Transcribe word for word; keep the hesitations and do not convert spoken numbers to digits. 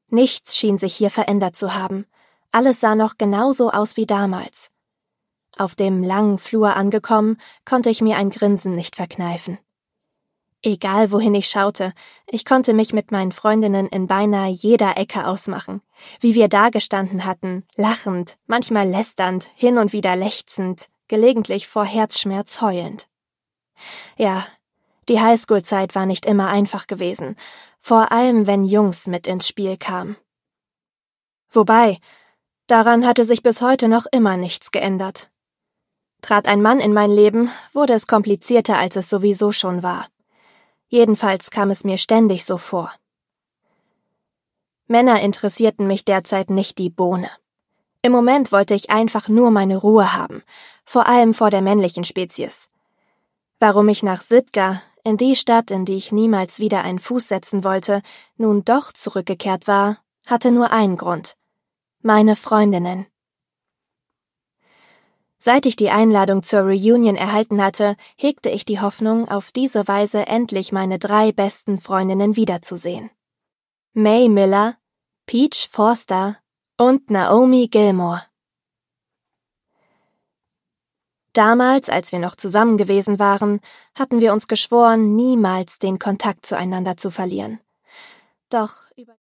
Nichts schien sich hier verändert zu haben. Alles sah noch genauso aus wie damals. Auf dem langen Flur angekommen, konnte ich mir ein Grinsen nicht verkneifen. Egal wohin ich schaute, ich konnte mich mit meinen Freundinnen in beinahe jeder Ecke ausmachen, wie wir dagestanden hatten, lachend, manchmal lästernd, hin und wieder lechzend, gelegentlich vor Herzschmerz heulend. Ja, die Highschool-Zeit war nicht immer einfach gewesen, vor allem wenn Jungs mit ins Spiel kamen. Wobei, daran hatte sich bis heute noch immer nichts geändert. Trat ein Mann in mein Leben, wurde es komplizierter, als es sowieso schon war. Jedenfalls kam es mir ständig so vor. Männer interessierten mich derzeit nicht die Bohne. Im Moment wollte ich einfach nur meine Ruhe haben, vor allem vor der männlichen Spezies. Warum ich nach Sitka, in die Stadt, in die ich niemals wieder einen Fuß setzen wollte, nun doch zurückgekehrt war, hatte nur einen Grund: meine Freundinnen. Seit ich die Einladung zur Reunion erhalten hatte, hegte ich die Hoffnung, auf diese Weise endlich meine drei besten Freundinnen wiederzusehen. May Miller, Peach Forster und Naomi Gilmore. Damals, als wir noch zusammen gewesen waren, hatten wir uns geschworen, niemals den Kontakt zueinander zu verlieren. Doch über